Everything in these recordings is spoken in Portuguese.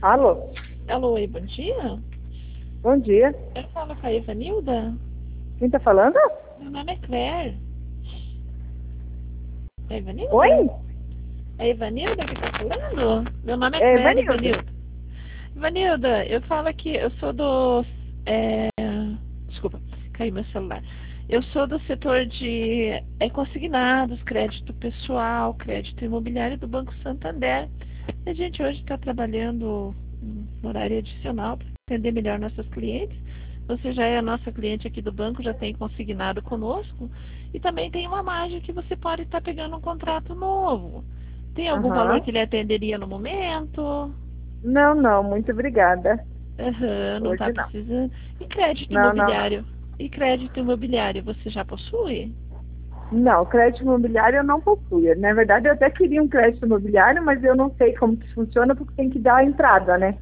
Alô? Alô, oi, bom dia. Bom dia. Eu falo com a Evanilda. Quem tá falando? Meu nome é Claire. É Evanilda? Oi? É Evanilda que tá falando? Meu nome é É Claire, Vanilda. Evanilda. Evanilda, eu falo aqui, eu sou do... Desculpa, caiu meu celular. Eu sou do setor de consignados, crédito pessoal, crédito imobiliário do Banco Santander. A gente hoje está trabalhando no horário adicional para atender melhor nossos clientes. Você já é a nossa cliente aqui do banco, já tem consignado conosco. E também tem uma margem que você pode estar pegando um contrato novo. Tem algum valor Aham. que lhe atenderia no momento? Não, não, muito obrigada. Aham, não está Hoje não. precisando. E crédito Não, não, não. imobiliário? E crédito imobiliário você já possui? Não, crédito imobiliário eu não possuo. Na verdade, eu até queria um crédito imobiliário, mas eu não sei como que funciona porque tem que dar a entrada, né?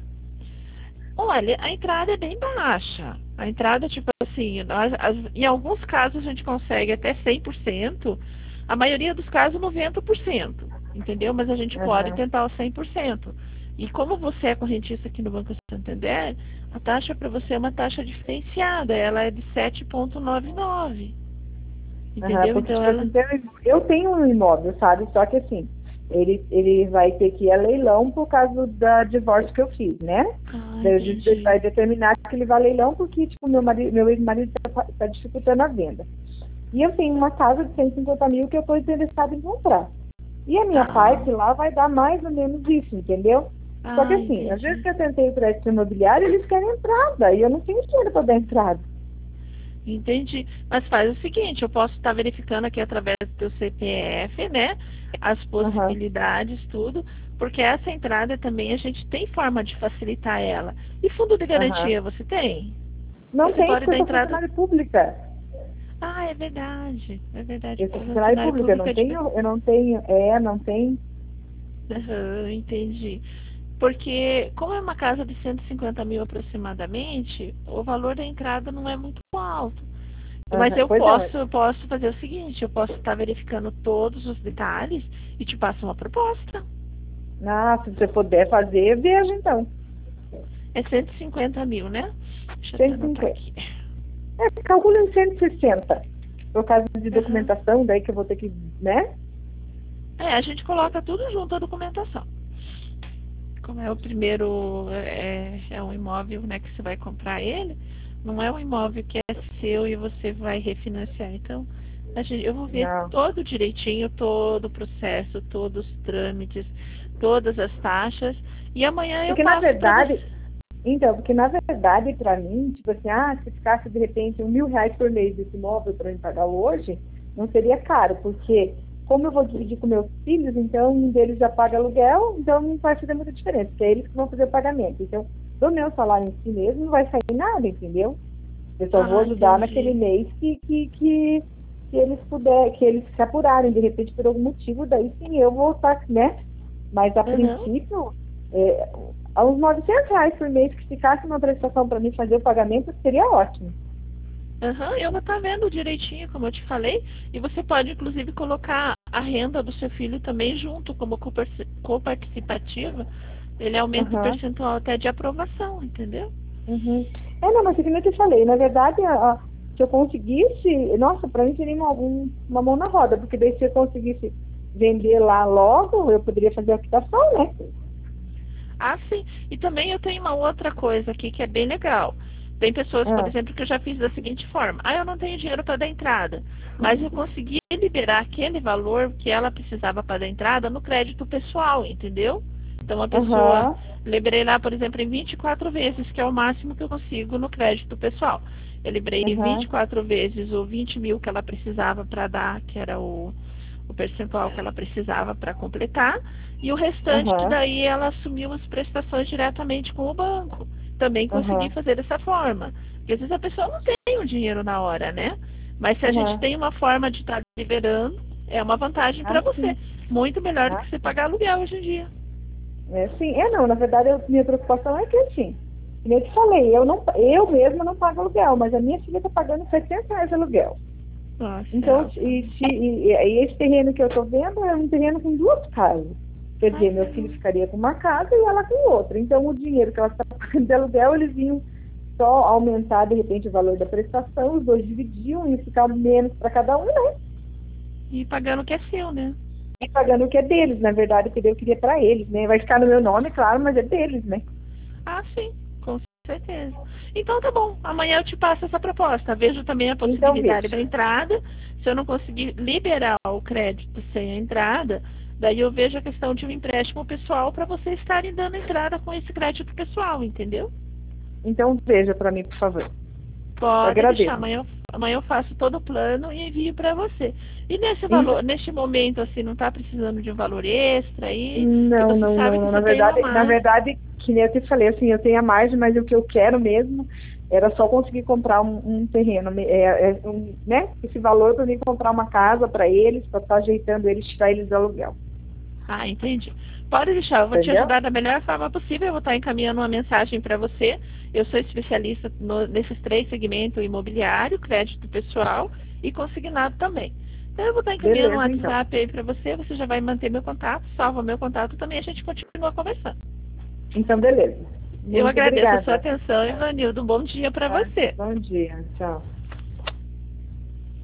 Olha, a entrada é bem baixa. A entrada, tipo assim, em alguns casos a gente consegue até 100%, a maioria dos casos 90%, entendeu? Mas a gente pode Aham. tentar o 100%. E como você é correntista aqui no Banco Santander, a taxa para você é uma taxa diferenciada, ela é de 7,99, Aham, entendeu? porque, Então tipo ela... assim, eu tenho um imóvel, sabe? Só que assim, ele vai ter que ir a leilão por causa da divórcio que eu fiz, né? Ah, Daí a gente entendi. vai determinar que ele vai a leilão porque, tipo, meu ex-marido tá dificultando a venda. E eu tenho uma casa de 150 mil que eu estou interessada em comprar. E a minha Ah, parte lá vai dar mais ou menos isso, entendeu? Só que assim, às vezes entendi. que eu tentei o crédito imobiliário, eles querem entrada, e eu não tenho dinheiro para dar entrada. Entendi. Mas faz o seguinte, eu posso estar verificando aqui através do teu CPF, né? As Aham, possibilidades, tudo, porque essa entrada também a gente tem forma de facilitar ela. E fundo de aham. garantia você tem? Não Você tem, pode porque eu dar sou entrada. funcionária pública. Ah, é verdade. É verdade, Eu sou porque o funcionária funcionário pública, público é diferente. não tenho. Aham, entendi. Porque, como é uma casa de 150 mil aproximadamente, o valor da entrada não é muito alto. Mas Aham, pois é, mas, eu posso fazer o seguinte, eu posso estar verificando todos os detalhes e te passo uma proposta. se você puder fazer, veja então. É 150 mil, né? Deixa eu até anotar 150. aqui. Calcula em 160. Por causa de Aham. documentação, daí que eu vou ter que, né? É, a gente coloca tudo junto a documentação. Como é o primeiro, é um imóvel, né, que você vai comprar ele, não é um imóvel que é seu e você vai refinanciar. Então, eu vou ver Não. todo direitinho, todo o processo, todos os trâmites, todas as taxas, e amanhã eu Porque na passo para verdade, você. então, porque na verdade, para mim, tipo assim, se ficasse de repente R$ 1.000 por mês desse imóvel para eu pagar hoje, não seria caro, porque como eu vou dividir com meus filhos, então um deles já paga aluguel, então não vai fazer muita diferença, porque é eles que vão fazer o pagamento. Então, do meu salário em si mesmo, não vai sair nada, entendeu? Eu só vou Ah, ajudar naquele entendi. mês que eles que eles se apurarem, de repente, por algum motivo, daí sim eu vou estar, né? Mas a Aham. princípio, é, a uns R$ 900 por mês que ficasse uma prestação para mim fazer o pagamento, seria ótimo. Aham, eu vou estar vendo direitinho, como eu te falei, e você pode inclusive colocar a renda do seu filho também junto como coparticipativa. Ele aumenta o Aham, percentual até de aprovação, entendeu? uhum. Não, mas é que nem eu te falei, na verdade, se eu conseguisse, nossa, para mim seria uma mão na roda, porque daí se eu conseguisse vender lá logo, eu poderia fazer a quitação, né? Ah, sim. E também eu tenho uma outra coisa aqui que é bem legal. Tem pessoas, por Ah, exemplo, que eu já fiz da seguinte forma: ah, eu não tenho dinheiro para dar entrada, mas eu consegui liberar aquele valor que ela precisava para dar entrada no crédito pessoal, entendeu? Então a pessoa, aham, liberei lá, por exemplo, em 24 vezes, que é o máximo que eu consigo no crédito pessoal. Eu liberei em aham, 24 vezes o 20 mil que ela precisava para dar, que era o percentual que ela precisava para completar, e o restante aham, daí ela assumiu as prestações diretamente com o banco. Também consegui aham, fazer dessa forma. Porque às vezes a pessoa não tem o dinheiro na hora, né? Mas se a gente aham. tem uma forma de estar liberando, é uma vantagem para Ah, você. sim. Muito melhor do Ah, que você sim. pagar aluguel hoje em dia. Sim. Não, na verdade, minha preocupação é que, assim, como eu te falei, eu mesma não pago aluguel, mas a minha filha está pagando R$ 700 de aluguel. Nossa, é Então, alto também. e esse terreno que eu estou vendo é um terreno com duas casas. Quer dizer, meu filho ficaria com uma casa e ela com outra. Então, o dinheiro que ela está pagando de aluguel, eles iam só aumentar, de repente, o valor da prestação, os dois dividiam e ficar menos para cada um, né? E pagando o que é seu, né? E pagando o que é deles, na verdade, porque eu queria para eles, né? Vai ficar no meu nome, claro, mas é deles, né? Ah, sim, com certeza. Então tá bom, amanhã eu te passo essa proposta. Vejo também a possibilidade da entrada. Se eu não conseguir liberar o crédito sem a entrada, daí eu vejo a questão de um empréstimo pessoal para vocês estarem dando entrada com esse crédito pessoal, entendeu? Então veja para mim, por favor. Pode deixar, amanhã eu faço todo o plano e envio para você. E nesse valor, neste momento, assim, não está precisando de um valor extra aí? Não. Na verdade, que nem eu te falei, assim, eu tenho a margem, mas o que eu quero mesmo era só conseguir comprar um terreno, né? Esse valor para mim comprar uma casa para eles, para estar ajeitando eles, tirar eles do aluguel. Ah, entendi. Pode deixar, eu vou te ajudar da melhor forma possível, eu vou estar encaminhando uma mensagem para você. Eu sou especialista nesses 3 segmentos: imobiliário, crédito pessoal e consignado também. Então eu vou estar encaminhando um WhatsApp aí para você, você já vai manter meu contato, salva meu contato também, a gente continua conversando. Então, beleza. Eu agradeço a sua atenção, Ivanildo. Um bom dia para você. Bom dia, tchau.